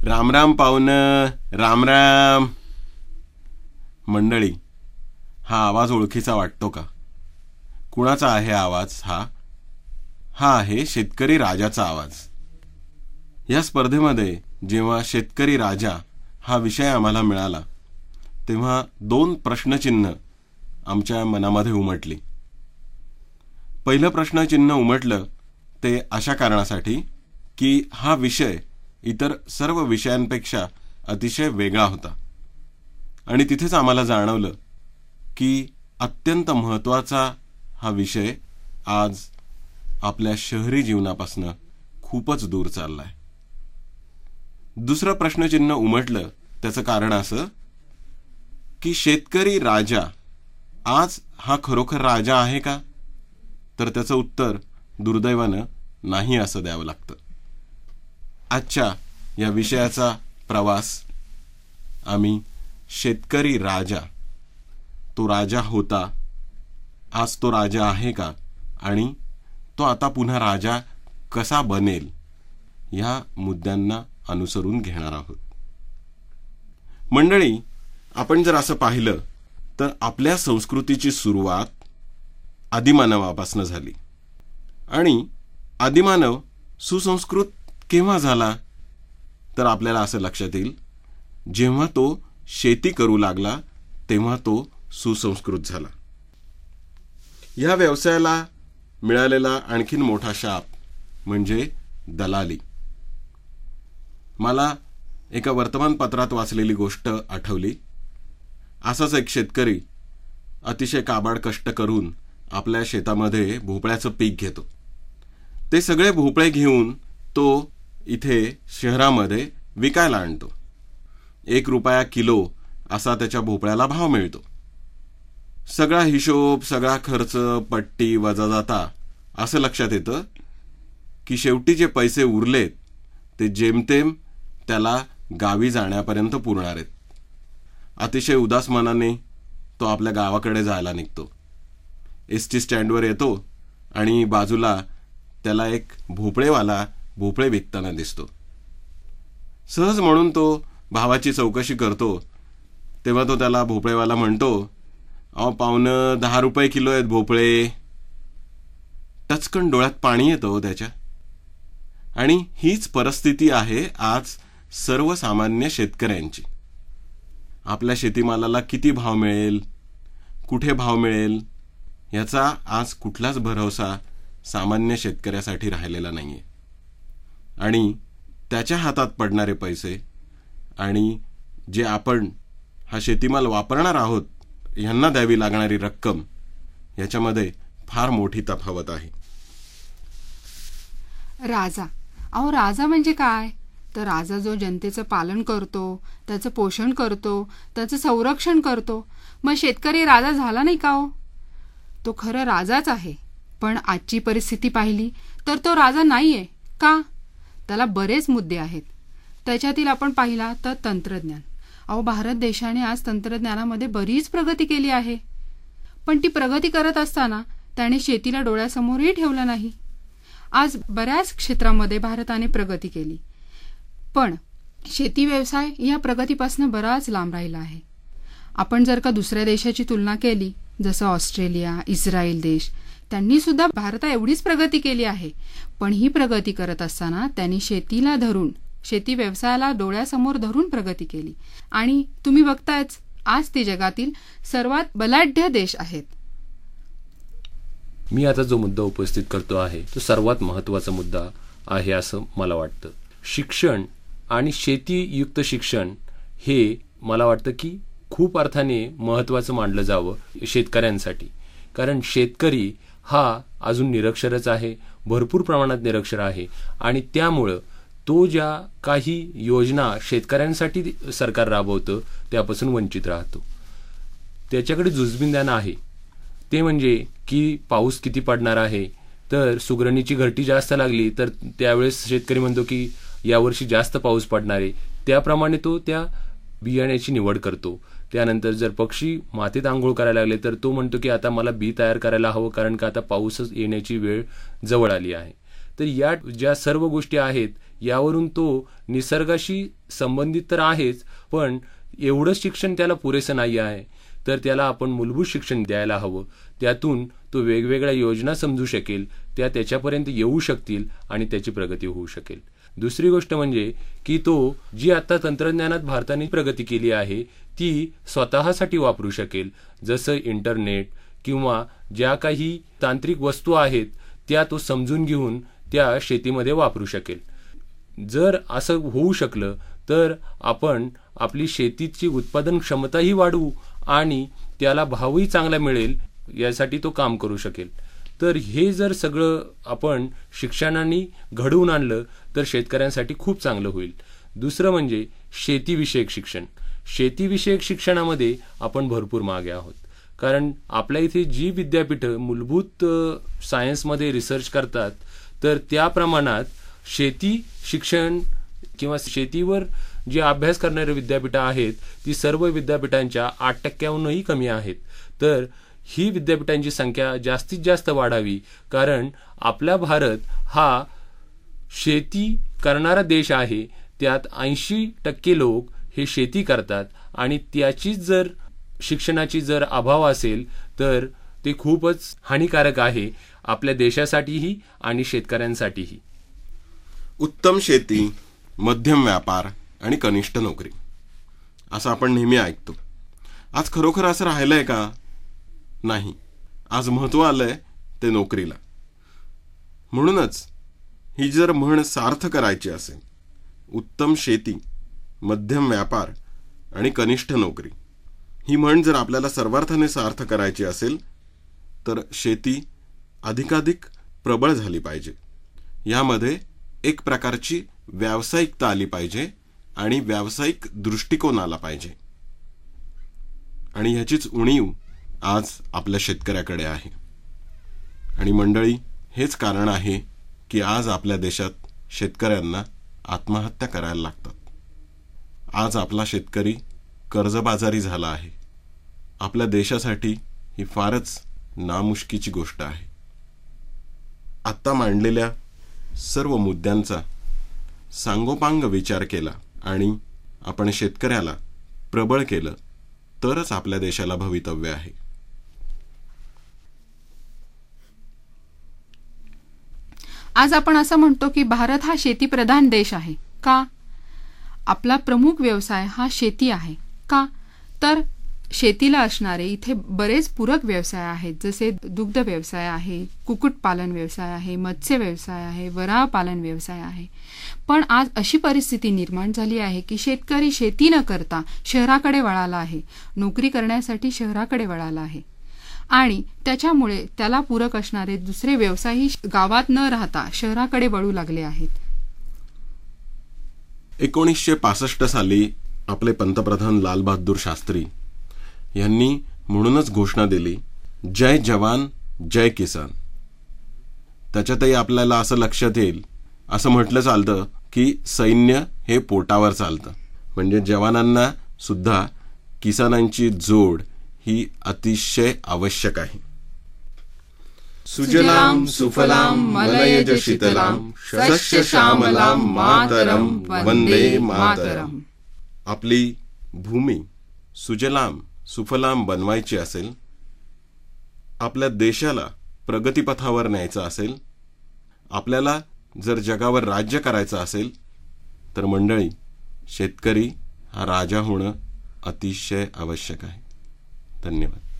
राम राम पाहुणं, राम राम. मंडळी, हा आवाज ओळखीचा वाटतो का? कुणाचा आहे आवाज हा? हा आहे शेतकरी राजाचा आवाज. या स्पर्धेमध्ये जेव्हा शेतकरी राजा हा विषय आम्हाला मिळाला तेव्हा 2 प्रश्नचिन्ह आमच्या मनामध्ये उमटली. पहिलं प्रश्नचिन्ह उमटलं ते अशा कारणासाठी की हा विषय इतर सर्व विषयांपेक्षा अतिशय वेगळा होता आणि तिथेच आम्हाला जाणवलं की अत्यंत महत्त्वाचा हा विषय आज आपल्या शहरी जीवनापासून खूपच दूर चाललाय. दुसरं प्रश्नचिन्ह उमटलं त्याचं कारण असं की शेतकरी राजा आज हा खरोखर राजा आहे का? तर त्याचं उत्तर दुर्दैवानं नाही असं द्यावं लागतं. आजच्या या विषयाचा प्रवास आम्ही शेतकरी राजा, तो राजा होता, आज तो राजा आहे का आणि तो आता पुन्हा राजा कसा बनेल या मुद्द्यांना अनुसरून घेणार आहोत. मंडळी, आपण जर असं पाहिलं तर आपल्या संस्कृतीची सुरुवात आदिमानवापासून झाली आणि आदिमानव सुसंस्कृत केव्हा झाला? तर आपल्याला असं लक्षात येईल जेव्हा तो शेती करू लागला तेव्हा तो सुसंस्कृत झाला. या व्यवसायाला मिळालेला आणखीन मोठा शाप म्हणजे दलाली. मला एका वर्तमानपत्रात वाचलेली गोष्ट आठवली. असाच एक शेतकरी अतिशय काबाड कष्ट करून आपल्या शेतामध्ये भोपळ्याचं पीक घेतो. ते सगळे भोपळे घेऊन तो इथे शहरामध्ये विकायला आणतो. 1 रुपया किलो असा त्याच्या भोपळ्याला भाव मिळतो. सगळा हिशोब, सगळा खर्च, पट्टी वजा जाता असं लक्षात येतं की शेवटी जे पैसे उरलेत ते जेमतेम त्याला गावी जाण्यापर्यंत पुरणार आहेत. अतिशय उदास मनाने तो आपल्या गावाकडे जायला निघतो. एसटी स्टँडवर येतो आणि बाजूला त्याला एक भोपळेवाला भोपळे विकताना दिसतो. सहज म्हणून तो भावाची चौकशी करतो तेव्हा तो त्याला भोपळेवाला म्हणतो, अहो पाहुणं, 10 रुपये किलो आहेत भोपळे. टचकन डोळ्यात पाणी येतं त्याच्या. आणि हीच परिस्थिती आहे आज सर्वसामान्य शेतकऱ्यांची. आपल्या शेतीमालाला किती भाव मिळेल, कुठे भाव मिळेल याचा आज कुठलाच भरवसा सामान्य शेतकऱ्यासाठी राहिलेला नाहीये. आणि त्याच्या हातात पडणारे पैसे आणि जे आपण हा शेतीमाल वापरणार आहोत यांना द्यावी लागणारी रक्कम याच्यामध्ये फार मोठी तफावत आहे. राजा, अहो राजा म्हणजे काय? तर राजा जो जनतेचं पालन करतो, त्याचं पोषण करतो, त्याचं संरक्षण करतो. मग शेतकरी राजा झाला नाही का हो? तो खरं राजाच आहे, पण आजची परिस्थिती पाहिली तर तो राजा नाहीये. का? त्याला बरेच मुद्दे आहेत. त्याच्यातील आपण पाहिला तर तंत्रज्ञान. अहो, भारत देशाने आज तंत्रज्ञानामध्ये बरीच प्रगती केली आहे, पण ती प्रगती करत असताना त्याने शेतीला डोळ्यासमोरही ठेवलं नाही. आज बऱ्याच क्षेत्रामध्ये भारताने प्रगती केली, पण शेती व्यवसाय या प्रगतीपासून बराच लांब राहिला आहे. आपण जर का दुसऱ्या देशाची तुलना केली, जसं ऑस्ट्रेलिया, इस्रायल देश, त्यांनी सुद्धा भारता एवढीच प्रगती केली आहे, पण ही प्रगती करत असताना त्यांनी शेतीला धरून, शेती व्यवसायाला डोळ्यासमोर धरून प्रगती केली. आणि तुम्ही बघतायच आज ते जगातील सर्वात बलाढ्य देश आहेत. मी आता जो मुद्दा उपस्थित करतो आहे तो सर्वात महत्त्वाचा मुद्दा आहे असं मला वाटतं. शिक्षण आणि शेतीयुक्त शिक्षण हे मला वाटतं की खूप अर्थाने महत्त्वाचं मानलं जावं शेतकऱ्यांसाठी. कारण शेतकरी हा अजून निरक्षरच आहे, भरपूर प्रमाणात निरक्षर आहे आणि त्यामुळं तो ज्या काही योजना शेतकऱ्यांसाठी सरकार राबवतं त्यापासून वंचित राहतो. त्याच्याकडे जुजबिंदाना आहे. ते म्हणजे की पाऊस किती पडणार आहे. तर सुगरणीची घरटी जास्त लागली तर त्यावेळेस शेतकरी म्हणतो की यावर्षी जास्त पाऊस पडणार आहे, त्याप्रमाणे तो त्या बियाण्याची निवड करतो. त्यानंतर जर पक्षी मातीत आंघोळ करायला लागले तर तो म्हणतो की आता मला बी तयार करायला हवं, कारण का आता पाऊसच येण्याची वेळ जवळ आली आहे. तर या ज्या सर्व गोष्टी आहेत यावरून तो निसर्गाशी संबंधित तर आहेच, पण एवढं शिक्षण त्याला पुरेसं नाही आहे. तर त्याला आपण मूलभूत शिक्षण द्यायला हवं. त्यातून तो वेगवेगळ्या योजना समजू शकेल, त्या त्याच्यापर्यंत येऊ शकतील आणि त्याची प्रगती होऊ शकेल. दुसरी गोष्ट म्हणजे की तो जी आता तंत्रज्ञानात भारताने प्रगती केली आहे ती स्वतःसाठी वापरू शकेल. जसं इंटरनेट किंवा ज्या काही तांत्रिक वस्तू आहेत त्या तो समजून घेऊन त्या शेतीमध्ये वापरू शकेल. जर असं होऊ शकलं तर आपण आपली शेतीची उत्पादन क्षमताही वाढवू आणि त्याला भावही चांगला मिळेल यासाठी तो काम करू शकेल. तर हे जर सगळं आपण शिक्षणाने घडवून आणलं तर शेतकऱ्यांसाठी खूप चांगलं होईल. दुसरं म्हणजे शेतीविषयक शिक्षण. शेतीविषयक शिक्षणामध्ये आपण भरपूर मागे आहोत, कारण आपल्या इथे जी विद्यापीठं मूलभूत सायन्समध्ये रिसर्च करतात तर त्या प्रमाणात शेती शिक्षण किंवा शेतीवर जे अभ्यास करणारे विद्यापीठं आहेत ती सर्व विद्यापीठांच्या 8%हूनही कमी आहेत. तर ही विद्यापीठांची संख्या जास्तीत जास्त वाढावी, कारण आपला भारत हा शेती करणारा देश आहे. त्यात 80% लोक हे शेती करतात आणि त्याचीच जर शिक्षणाची जर अभाव असेल तर ते खूपच हानिकारक आहे आपल्या देशासाठीही आणि शेतकऱ्यांसाठीही. उत्तम शेती, मध्यम व्यापार आणि कनिष्ठ नोकरी असं आपण नेहमी ऐकतो. आज खरोखर असं राहिलंय का? नाही. आज महत्त्व आलंय ते नोकरीला. म्हणूनच ही जर म्हण सार्थ करायची असेल, उत्तम शेती, मध्यम व्यापार आणि कनिष्ठ नोकरी, ही म्हण जर आपल्याला सर्वार्थाने सार्थ करायची असेल तर शेती अधिकाधिक प्रबळ झाली पाहिजे. यामध्ये एक प्रकारची व्यावसायिकता आली पाहिजे आणि व्यावसायिक दृष्टिकोन आला पाहिजे. आणि ह्याचीच उणीव आज आपल्या शेतकऱ्याकडे आहे. आणि मंडळी, हेच कारण आहे की आज आपल्या देशात शेतकऱ्यांना आत्महत्या करायला लागतात. आज आपला शेतकरी कर्जबाजारी झाला आहे. आपल्या देशासाठी ही फारच नामुष्कीची गोष्ट आहे. आत्ता मांडलेल्या सर्व मुद्द्यांचा सांगोपांग विचार केला आणि आपण शेतकऱ्याला प्रबळ केलं तरच आपल्या देशाला भवितव्य आहे. आज आपण असं म्हणतो की भारत हा शेतीप्रधान देश आहे. का? आपला प्रमुख व्यवसाय हा शेती आहे. का? तर शेतीला असणारे इथे बरेच पूरक व्यवसाय आहेत, जसे दुग्ध व्यवसाय आहे, कुक्कुटपालन व्यवसाय आहे, मत्स्य व्यवसाय आहे, वराह पालन व्यवसाय आहे. पण आज अशी परिस्थिती निर्माण झाली आहे की शेतकरी शेती न करता शहराकडे वळाला आहे, नोकरी करण्यासाठी शहराकडे वळाला आहे आणि त्याच्यामुळे त्याला पूरक असणारे दुसरे व्यवसायही गावात न राहता शहराकडे वळू लागले आहेत. 1965 साली आपले पंतप्रधान लालबहादूर शास्त्री यांनी म्हणूनच घोषणा दिली, जय जवान जय किसान. त्याच्यातही आपल्याला असं लक्षात येईल, असं म्हटलं चालतं की सैन्य हे पोटावर चालतं, म्हणजे जवानांना सुद्धा किसानांची जोड ही अतिशय आवश्यक आहे. सुजलाम सुफलाम मलयज शीतलाम शस्य श्यामलाम मातरम वंदे मातरम. आपली भूमी सुजलाम सुफलाम बनवायची असेल, आपल्या देशाला प्रगतीपथावर न्यायचं असेल, आपल्याला जर जगावर राज्य करायचं असेल तर मंडळी, शेतकरी हा राजा होणं अतिशय आवश्यक आहे. धन्यवाद.